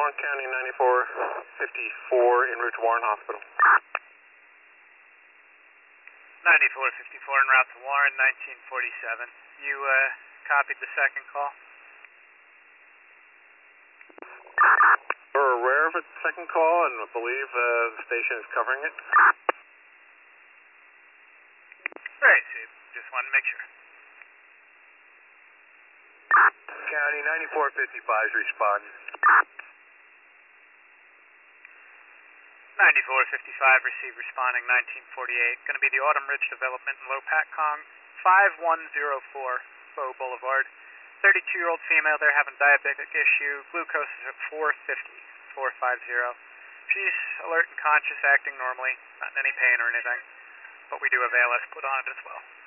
Warren County 9454 en route to Warren Hospital. 9454 en route to Warren, 1947. You copied the second call? We're aware of its second call and believe the station is covering it. Right, Steve. Just wanted to make sure. County 9455 is responding. 9455 received responding 1948. Going to be the Autumn Ridge Development in Low Patcong, 5104 Bow Boulevard. 32-year-old female there having diabetic issue. Glucose is at 450. She's alert and conscious, acting normally, not in any pain or anything. But we do have ALS put on it as well.